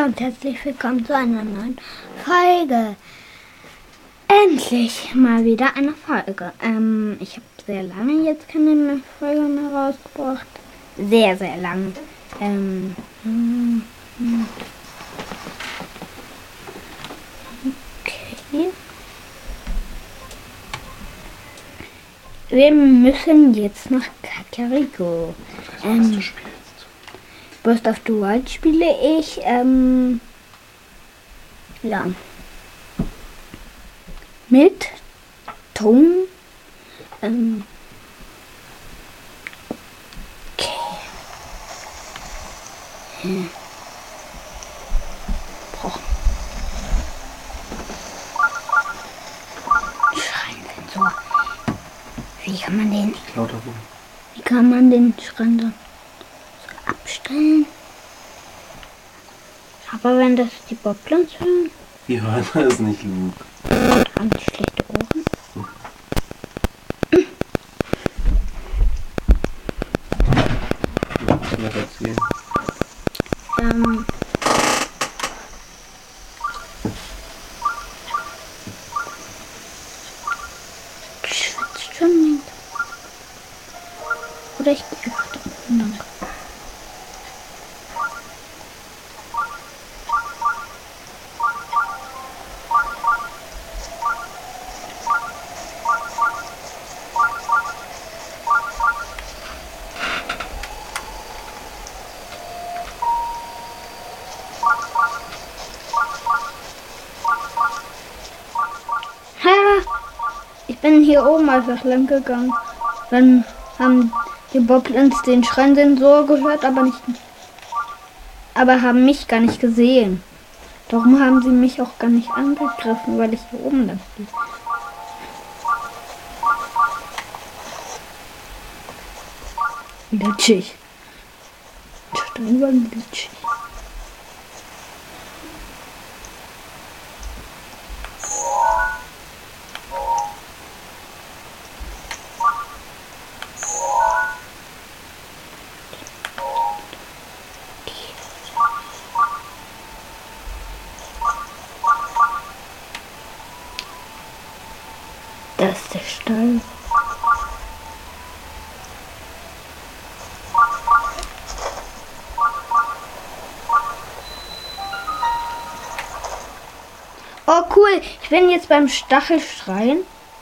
Hallo und herzlich willkommen zu einer neuen Folge. Endlich mal wieder eine Folge. Ich habe sehr lange jetzt keine Folge mehr rausgebracht. Sehr, sehr lang. Okay. Wir müssen jetzt nach Kakariko. Du spielst. Burst of the Wild spiele ich. Ja. Mit Ton. Okay. Boah. Schreinsensor. Wie kann man den? Lauter rum. Wie kann man den Schreinsensor so abstellen? Aber wenn das die Boblins hören, Die hören das nicht, Luke. haben die schlechte Ohren. Was noch erzählen? Schwitzt schon nicht. Oder ich gehe einfach da unten lang. Ich bin hier oben einfach lang gegangen. Dann haben die Boblins den Schreinsensor gehört, aber haben mich gar nicht gesehen. Darum haben sie mich auch gar nicht angegriffen, weil ich hier oben lang stehe. Glitschig. Stein war glitschig. Das ist der Stall. Oh cool, ich bin jetzt beim Stachelschrein.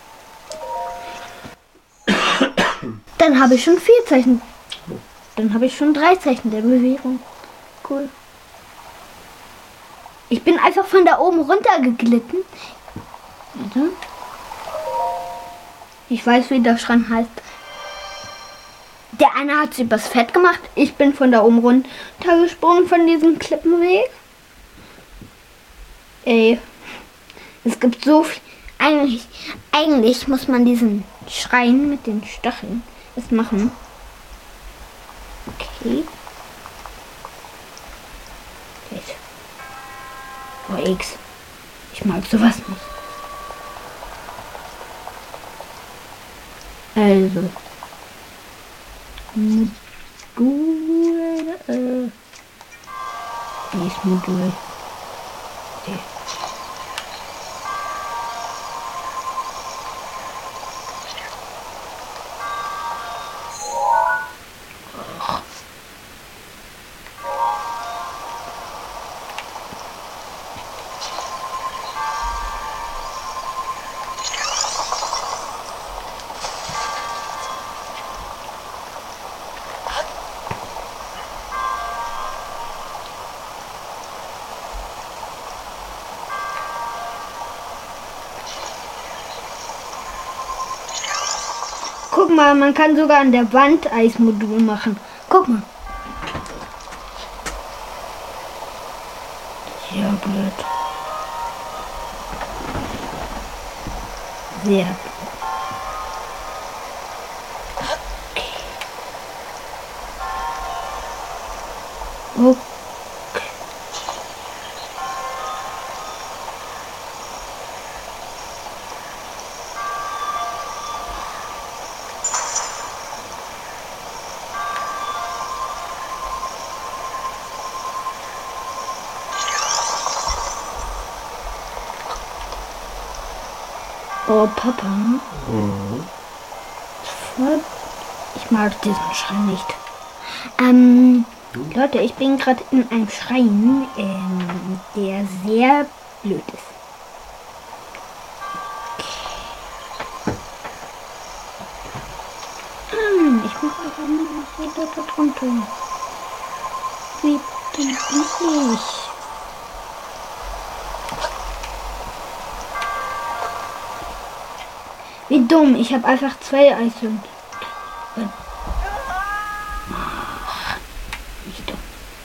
Dann habe ich schon 4 Zeichen. Dann habe ich schon 3 Zeichen der Bewegung. Cool. Ich bin einfach von da oben runter geglitten. Warte. Ich weiß, wie der Schrein heißt. Der eine hat es übers Fett gemacht. Ich bin von da oben runtergesprungen von diesem Klippenweg. Ey. Es gibt so viel. Eigentlich muss man diesen Schrein mit den Stacheln das machen. Okay. Jetzt. Oh, X. Ich mag sowas nicht. Also. Modul. Nächstes Modul. Okay. Guck mal, man kann sogar an der Wand Eismodul machen. Guck mal. Sehr blöd. Sehr blöd. Okay. Oh, Papa. Mhm. Ich mag diesen Schrein nicht. Leute, ich bin gerade in einem Schrein, der sehr blöd ist. Ich muss einfach nur da drunter. Wie bin ich? Wie dumm, ich habe einfach 2 Eishörnchen. Nicht dumm.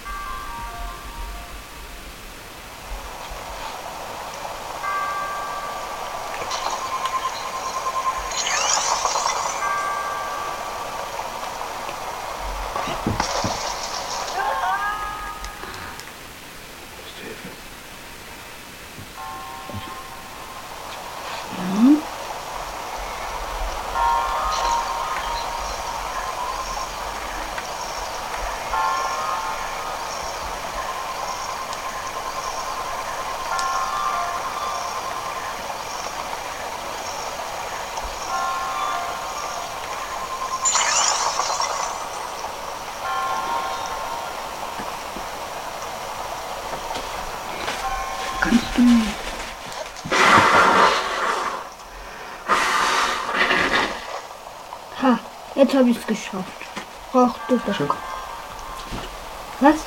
Kannst du nicht. Ha, jetzt habe ich es geschafft. Ach, du bist. Was?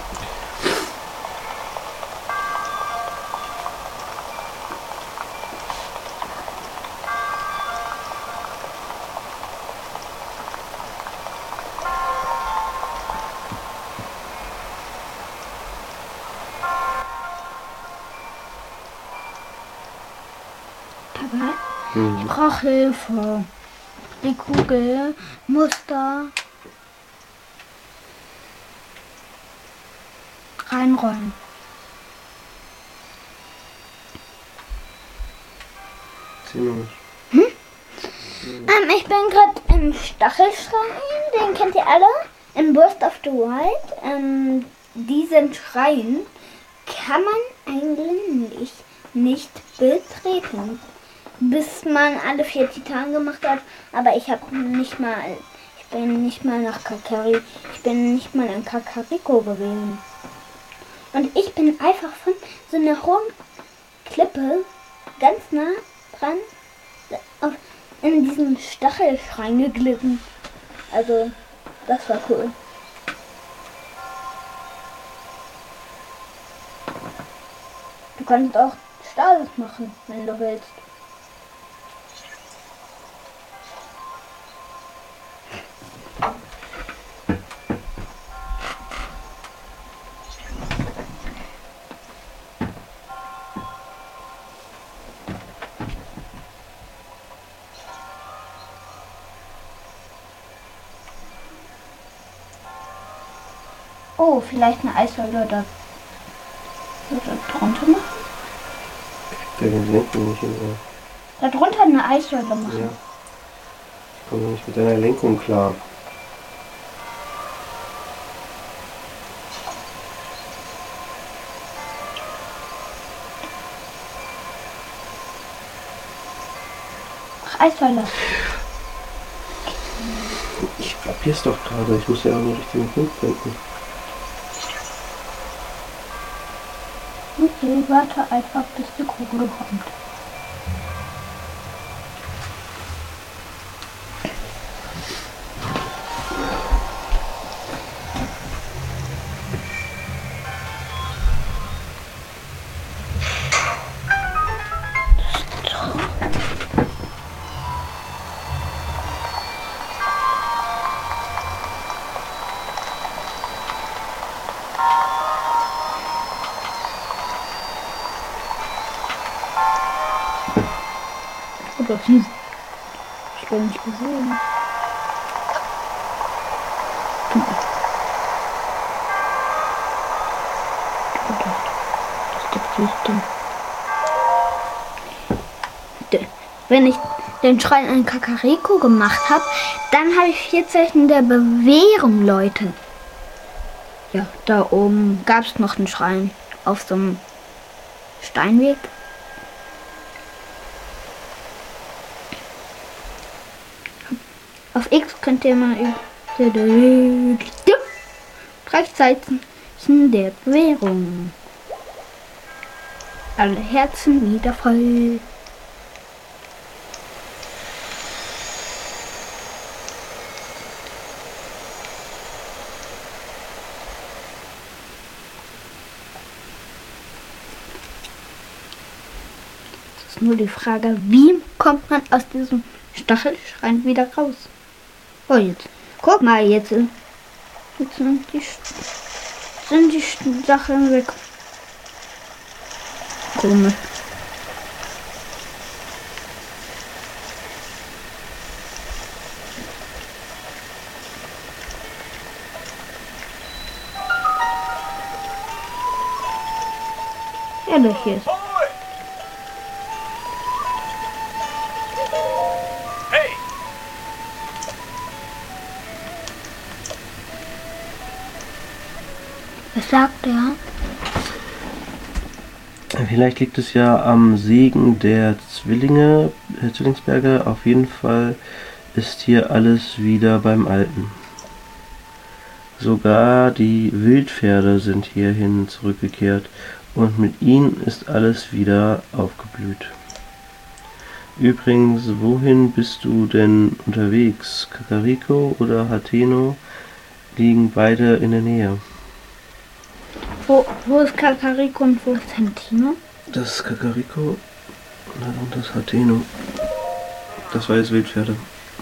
Papa, ich brauche Hilfe. Die Kugel muss da reinrollen. Ich bin gerade im Stachelschrein, den kennt ihr alle, im Burst of the Wild. Diesen Schrein kann man eigentlich nicht betreten, bis man alle 4 Titanen gemacht hat. Aber ich bin nicht mal in Kakariko gewesen. Und ich bin einfach von so einer hohen Klippe ganz nah dran in diesen Stachelschrein geglitten. Also, das war cool. Du kannst auch Stasis machen, wenn du willst. Oh, vielleicht eine Eissäule da drunter machen? Der den Lenkung nicht hin. Da drunter eine Eissäule machen. Ja. Ich komme nicht mit deiner Lenkung klar. Ach, Eissäule. Ich kapier's doch gerade. Ich muss ja auch nur richtigen Punkt finden. Okay, warte einfach, bis die Kugel kommt. Oder sie. Ich bin nicht gesehen. Wenn ich den Schrein in Kakariko gemacht habe, dann habe ich 4 Zeichen der Bewährung, Leute. Ja, da oben gab es noch einen Schrein auf so einem Steinweg. Auf X könnt ihr mal Gleichzeitig der Bewährung. Alle Herzen wieder voll. Es ist nur die Frage, wie kommt man aus diesem Stachelschrein wieder raus? Oh, jetzt. Guck mal, jetzt sind die Stacheln weg. Komisch. Ehrlich jetzt. Was sagt er? Vielleicht liegt es ja am Segen der Zwillingsberger. Auf jeden Fall ist hier alles wieder beim Alten. Sogar die Wildpferde sind hierhin zurückgekehrt und mit ihnen ist alles wieder aufgeblüht. Übrigens, wohin bist du denn unterwegs? Kakariko oder Hateno liegen beide in der Nähe. Wo ist Kakariko und wo ist Hateno? Das ist Kakariko und das Hateno. Das war jetzt Wildpferde.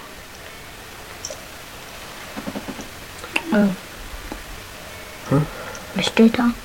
Oh. Hm? Was steht da?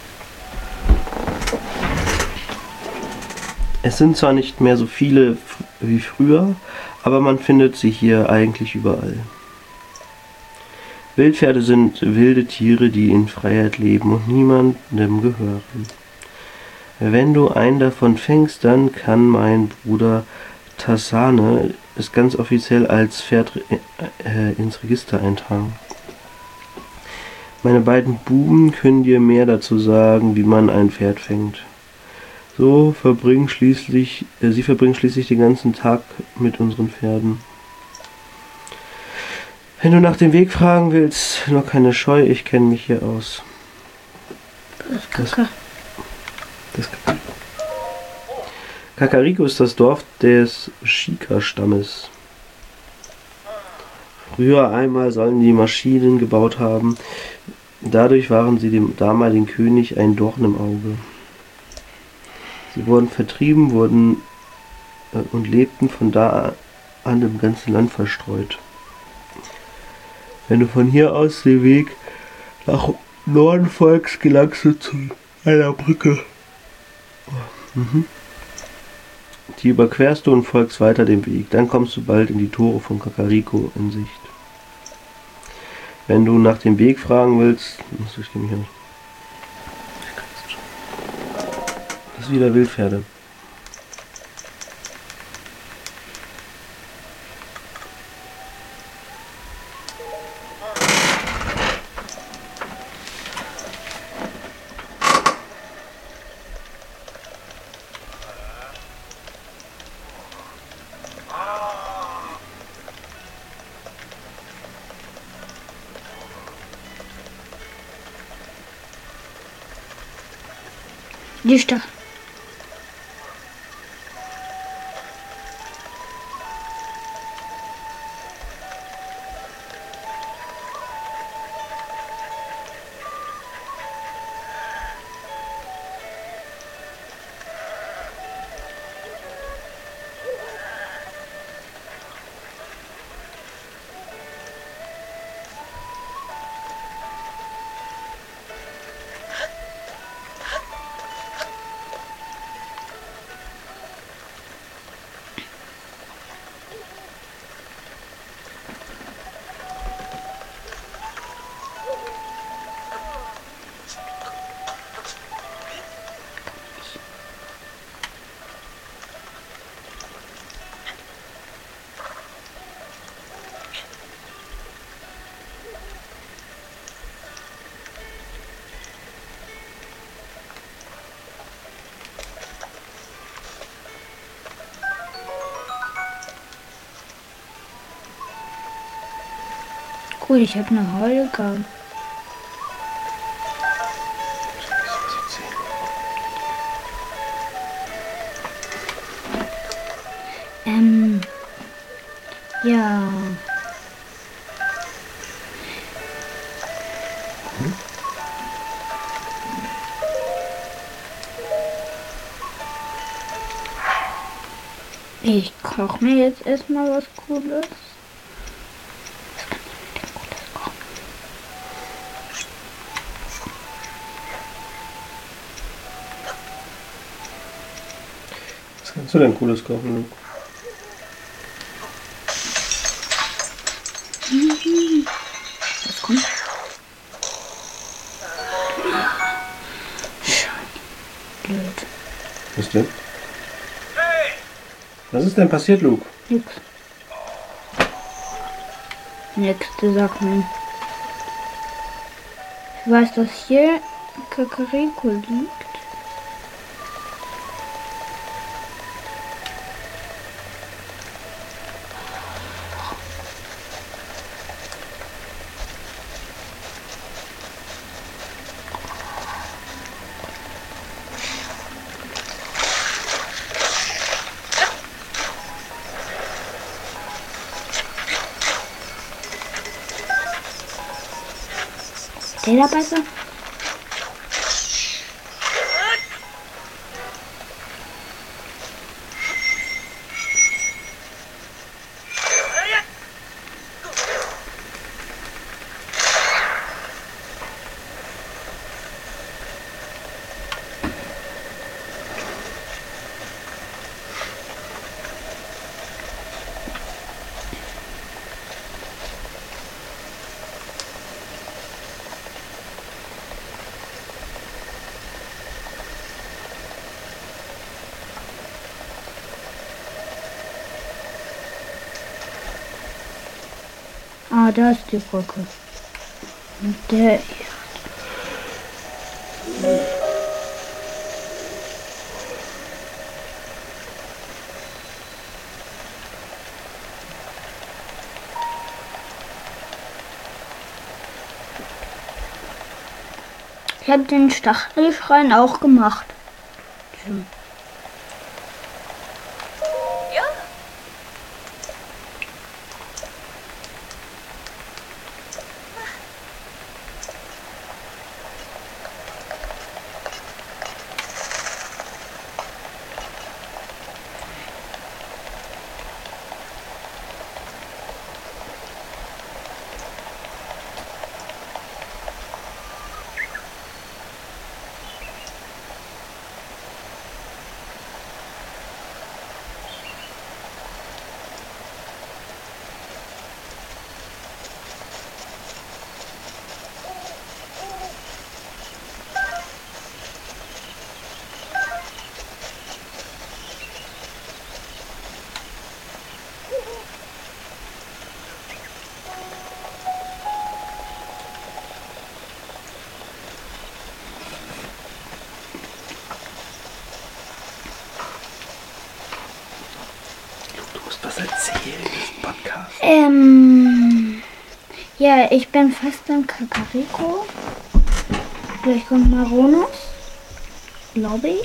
Es sind zwar nicht mehr so viele wie früher, aber man findet sie hier eigentlich überall. Wildpferde sind wilde Tiere, die in Freiheit leben und niemandem gehören. Wenn du einen davon fängst, dann kann mein Bruder Tassane es ganz offiziell als Pferd ins Register eintragen. Meine beiden Buben können dir mehr dazu sagen, wie man ein Pferd fängt. Sie verbringen schließlich den ganzen Tag mit unseren Pferden. Wenn du nach dem Weg fragen willst, nur keine Scheu, ich kenne mich hier aus. Kakariko ist das Dorf des Shika-Stammes. Früher einmal sollen die Maschinen gebaut haben. Dadurch waren sie dem damaligen König ein Dorn im Auge. Sie wurden vertrieben und lebten von da an im ganzen Land verstreut. Wenn du von hier aus den Weg nach Norden folgst, gelangst du zu einer Brücke. Die überquerst du und folgst weiter dem Weg. Dann kommst du bald in die Tore von Kakariko in Sicht. Wenn du nach dem Weg fragen willst, ich kenne mich ja nicht. Das ist wieder Wildpferde. Die Stachel. Cool, ich habe eine Holger. Ja. Ich koche mir jetzt erstmal was Cooles. Was kannst du denn Cooles kochen, Luke? Was kommt? Blöd. Was denn? Was ist denn passiert, Luke? Nix. Nächste Sache. Ich weiß, dass hier Kakariko liegt. Der dabei so? Ah, da ist die Brücke. Und der. Ich habe den Stachelschrein auch gemacht. Schön. Was erzählen im Podcast? Ja, ich bin fast am Kakariko. Gleich kommt Maronus. Glaube ich.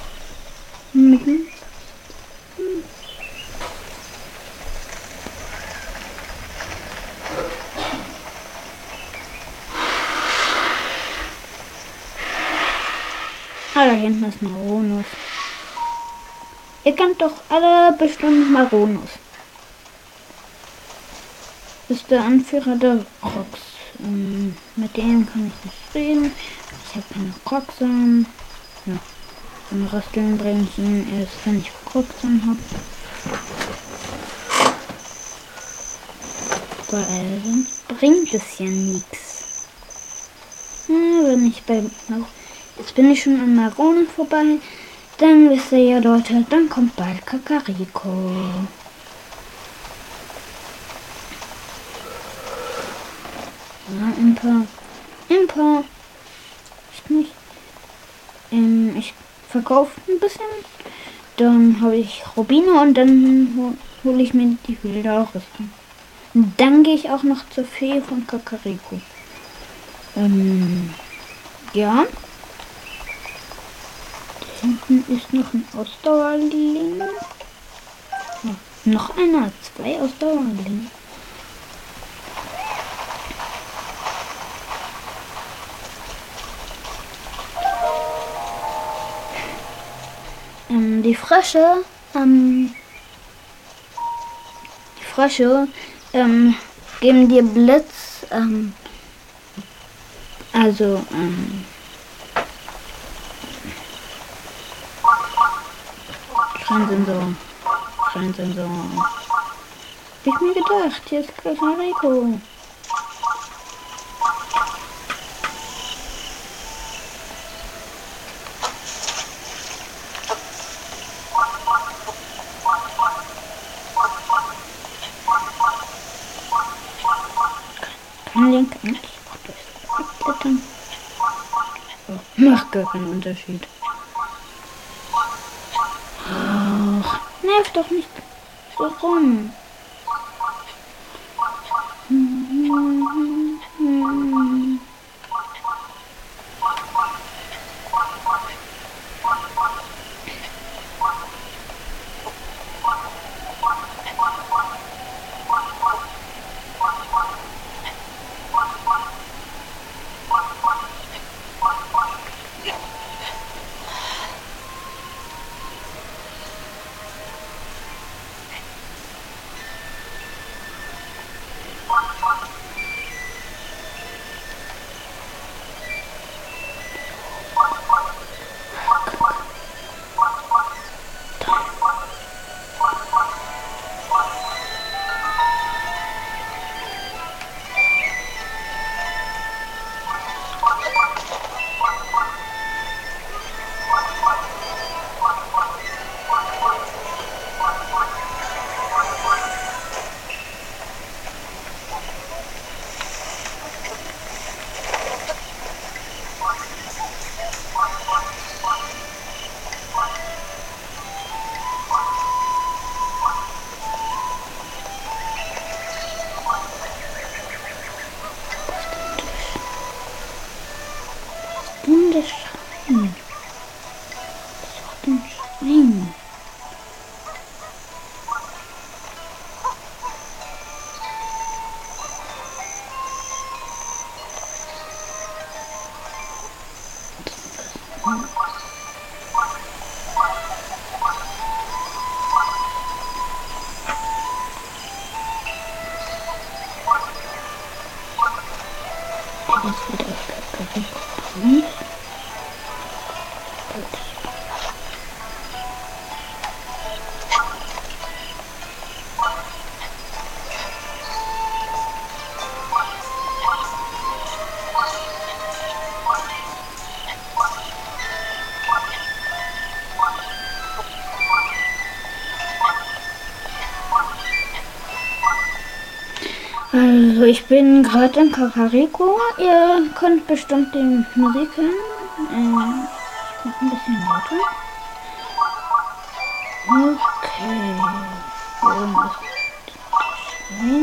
Ah, da hinten ist Maronus. Ihr kennt doch alle bestimmt Maronus. Ist der Anführer der Crocs. Mit dem kann ich nicht reden. Ich habe keine Crocs an. Ja. Und Rasteln bringt ihn erst, wenn ich Crocs an habe. Weil sonst bringt es ja nichts. Wenn ich jetzt bin ich schon an Maronen vorbei. Dann wisst ihr ja, Leute, dann kommt bald Kakariko. Ja, Imper. Ich nicht. Ich verkaufe ein bisschen. Dann habe ich Rubine und dann hole ich mir die Wilde Rüstung. Dann gehe ich auch noch zur Fee von Kakariko. Ja. Da hinten ist noch ein Ausdauerling. Oh, noch einer. 2 Ausdauerlinge. Die Frösche, geben dir Blitz, Schreinsensor. Hab ich mir gedacht, hier ist Kakariko. Kann Link nicht abblättern. Oh, macht gar keinen Unterschied. Ach, nervt doch nicht so rum. Der Schrein. Was ist denn Schrein? Jetzt wieder auf Kakariko. Also ich bin gerade in Kakariko. Ihr könnt bestimmt die Musik hören. Ich mach ein bisschen lauter. Okay. Wo ist der Schrein?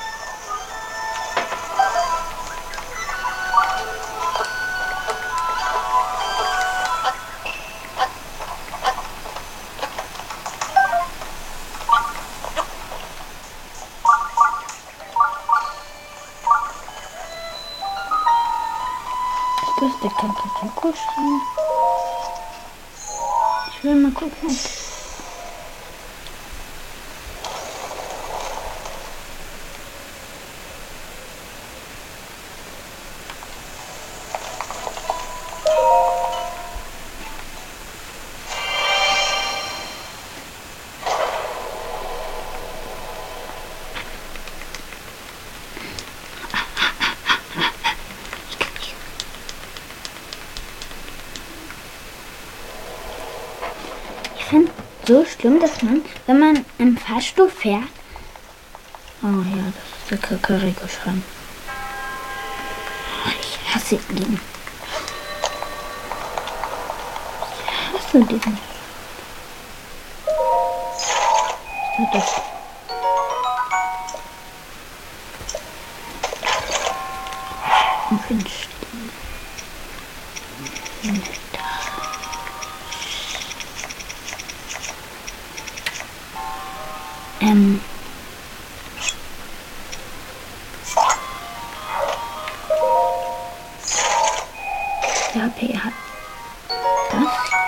Das ist der Kakariko-Schrein. Ich will mal gucken. Ich finde so schlimm, dass man, wenn man im Fahrstuhl fährt. Oh ja, das ist der Kakariko-Schrein. Ich hasse ihn. Ich hasse diesen. Was ist das? Windstiel. Ja, HP hat das.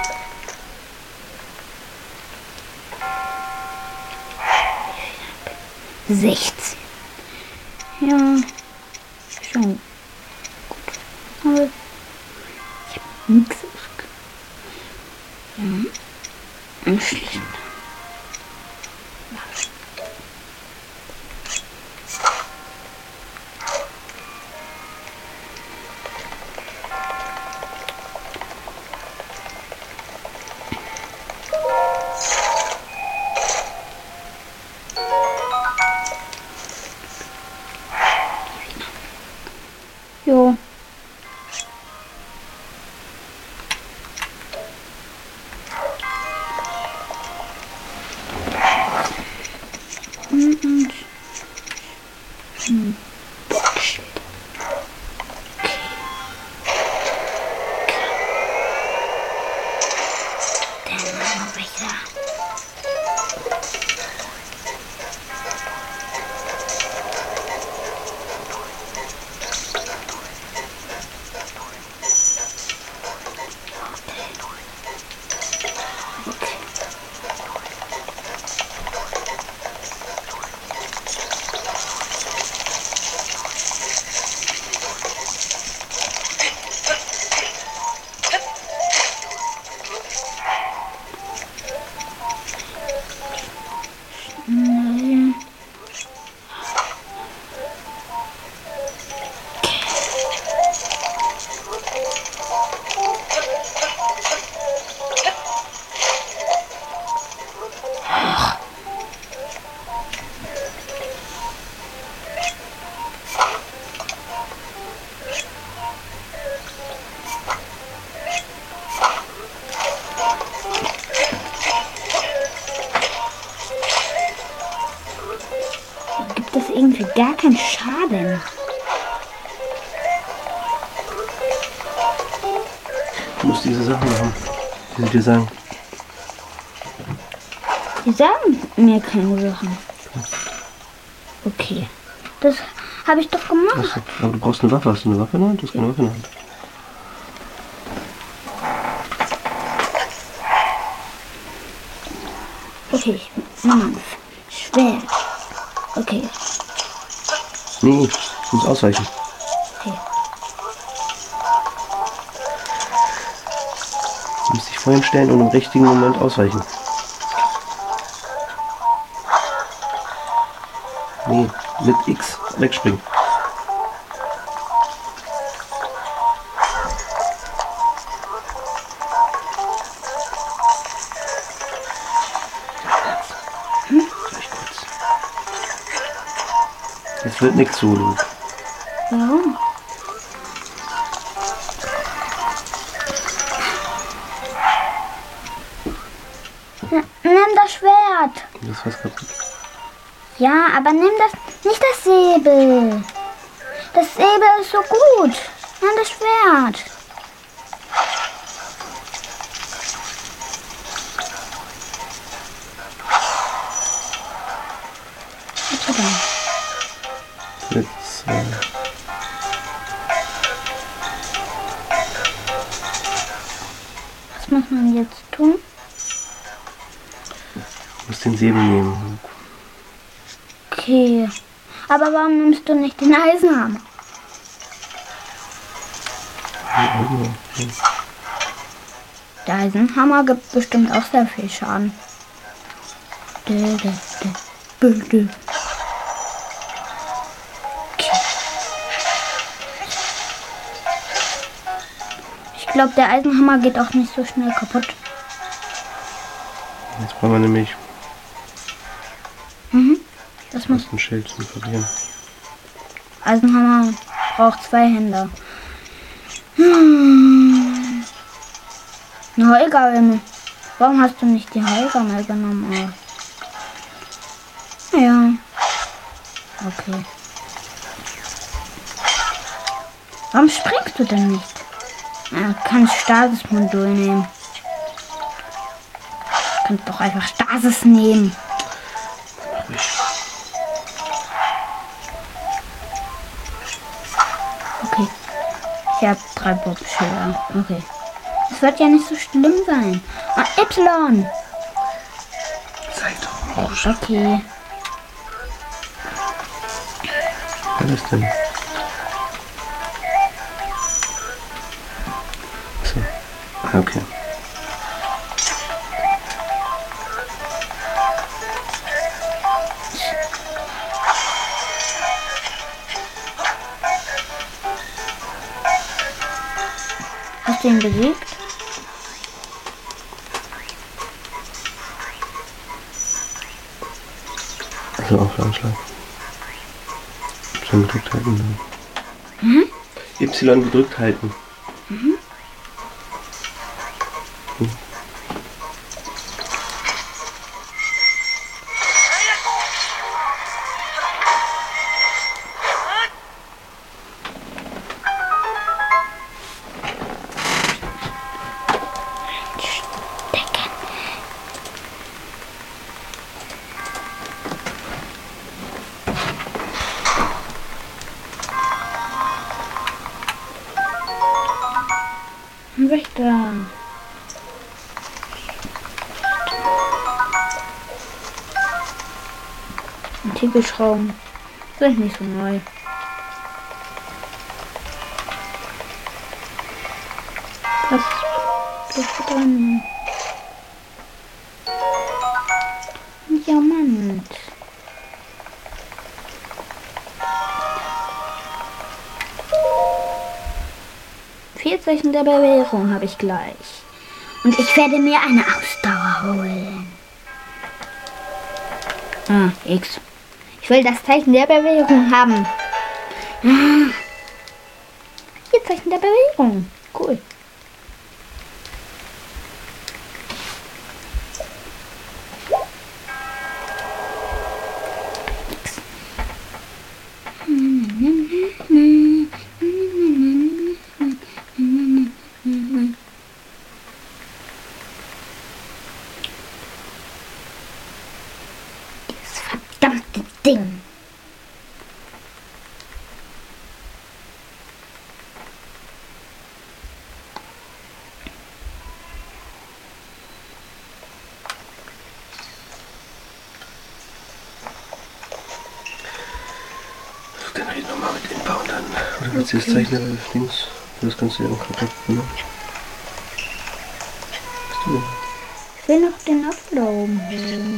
Wie 16. Ja, schon gut. Aber ich habe nichts ausgegeben. Ja, anschließend. Jo. Das irgendwie gar keinen Schaden. Du musst diese Sachen machen, die sie dir sagen. Die sagen mir keine Sachen. Okay. Das habe ich doch gemacht. Achso, aber du brauchst eine Waffe. Hast du eine Waffe in der Hand? Du hast keine Waffe in der Hand. Okay, Mama. Schwer. Okay. Nee, du musst ausweichen. Okay. Du musst dich vorhin stellen und im richtigen Moment ausweichen. Nee, mit X wegspringen. Gleich kurz. Jetzt wird nichts so, Luke. Warum? Nimm das Schwert. Das ist was kaputt. Ja, aber nimm das, nicht das Säbel. Das Säbel ist so gut. Nimm das Schwert. Warte dann. Jetzt, Was muss man jetzt tun? du musst den Säbel nehmen, Luke. Okay. Aber warum nimmst du nicht den Eisenhammer? Der Eisenhammer gibt bestimmt auch sehr viel Schaden. Okay. Ich glaube, der Eisenhammer geht auch nicht so schnell kaputt. Jetzt brauchen wir nämlich Das muss ein Schild zum Verlieren. Eisenhammer braucht 2 Hände. Na egal. Warum hast du nicht die Heilgammel genommen? Ja. Okay. Warum springst du denn nicht? Ja, kannst Stasis-Modul nehmen. Kannst doch einfach Stasis nehmen. Mach ich. Okay. Ich habe 3 Bobschilder. Okay. Es wird ja nicht so schlimm sein. Ah, Y. Sei doch Rouge. Okay. Was ist denn? So. Okay. Hast du ihn besiegt? Also auf Anschlag. Y gedrückt halten. Mhm. Y gedrückt halten. Mhm. Wächter. Antikelschrauben sind nicht so neu. Was ist drin? Diamant. Zeichen der Bewährung habe ich gleich. Und ich werde mir eine Ausdauer holen. Ah, X. Ich will das Zeichen der Bewährung haben. Ah. Hier, Zeichen der Bewährung. Cool. Dieses verdammte Ding. Dann reden wir mal mit Inba und dann. Oder willst du das Zeichen links? Das kannst du ja auch kaputt, ne? Was du? Ich will noch den Apfel da oben holen.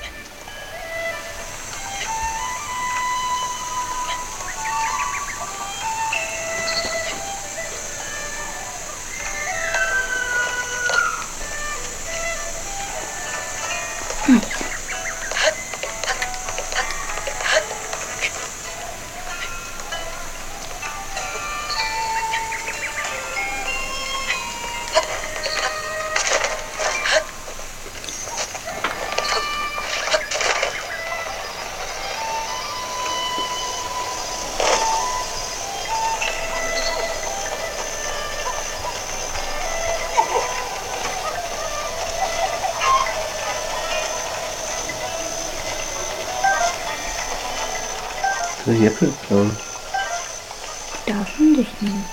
Kann ich die Äpfel klauen? Darf man dich nicht.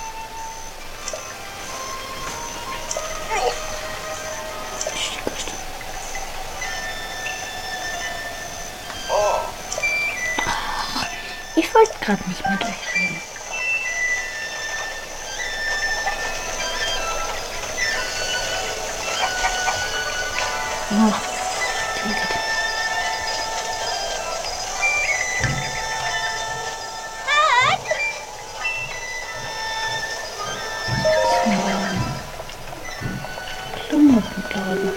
Ich wollte gerade nicht mit euch reden. Ach, Klamottenladen.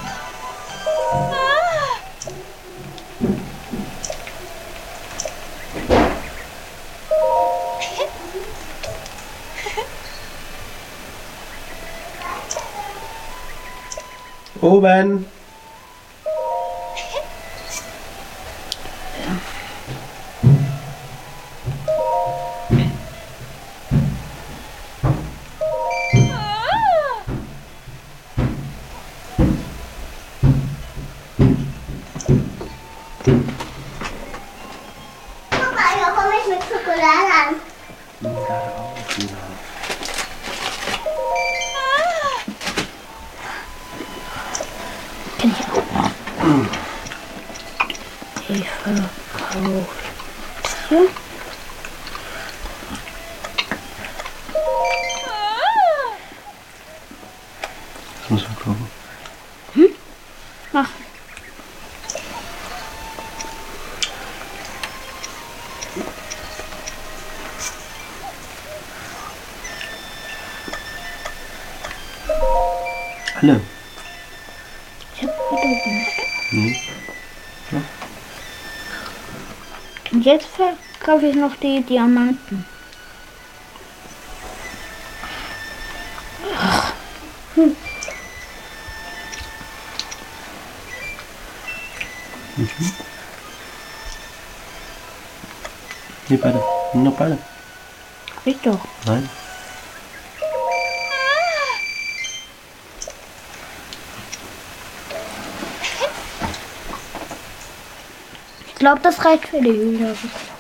Oben! Mario, komm ich mit Schokolade an. Gerade auf, Luna. Kenn ich auch. Ich verkaufe. Das muss man kaufen. Mach. Alle. Ich hab wieder. Mhm. Und jetzt verkaufe ich noch die Diamanten. Nee, beide. Noch beide. Hab ich doch. Nein. Ich glaube, das reicht für die Höhle.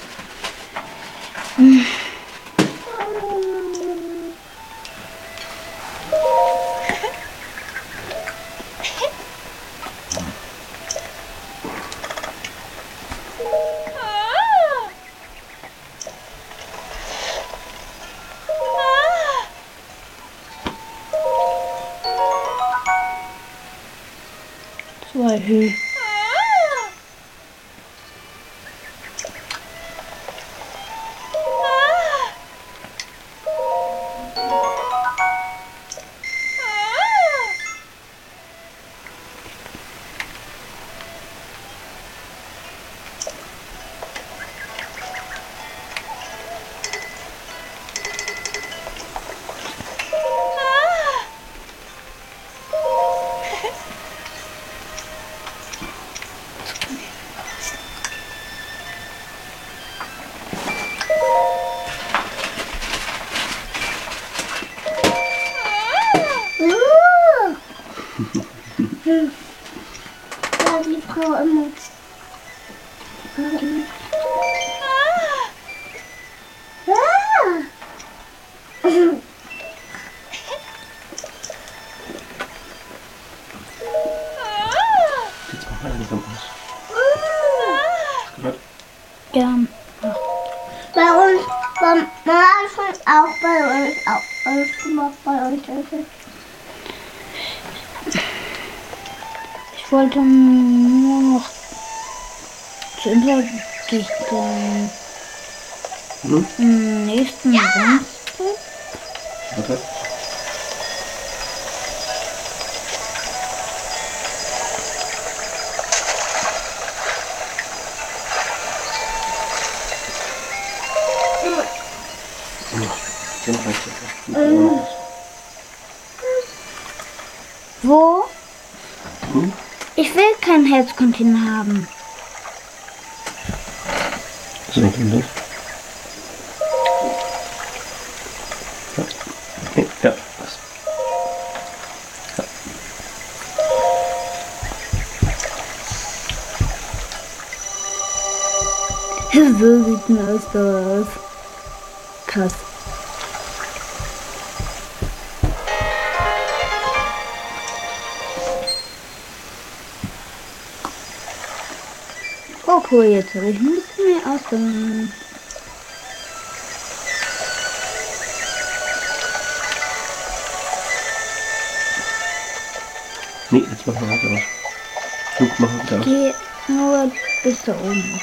Zwei Höhlen. Ja, die Frau immer. Jetzt mach mal langsam aus. Gehört? Ja. Bei uns, bei Anfang auch bei uns, auch alles gemacht bei uns. Ich wollte nur noch zur Übersicht im nächsten Samstag. Warte. Dann reicht das. Wo? Hm? Ich will keinen Herzcontainer haben. Was ist eigentlich los? Ja. Okay. Ja. Was? So sieht das aus. Krass. Oh cool, jetzt habe ich ein bisschen mehr Ausdauer. Nee, jetzt machen wir weiter aus. Luke, machen wir wieder aus. Geh nur bis da oben.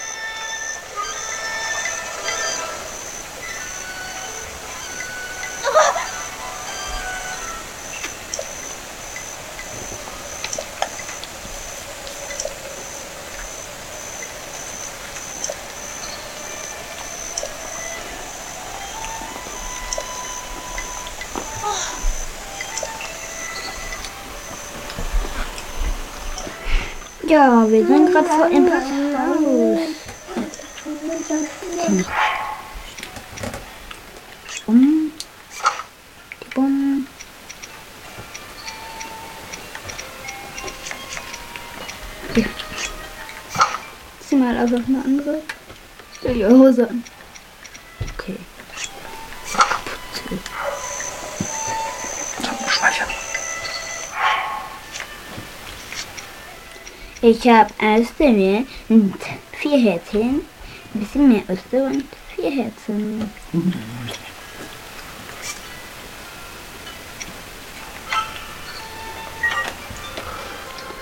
Ja, wir sind gerade vor Empas Haus. Bumm. Ja. Zieh mal einfach eine andere Stell die Hose an. Okay. Kapuze. Speichern. Ich habe Ausdauer und 4 Herzchen. Ein bisschen mehr Ausdauer und 4 Herzen.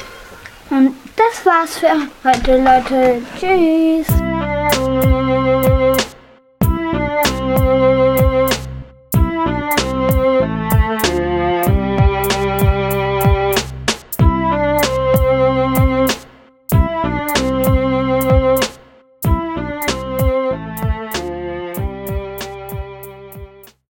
Und das war's für heute, Leute. Tschüss.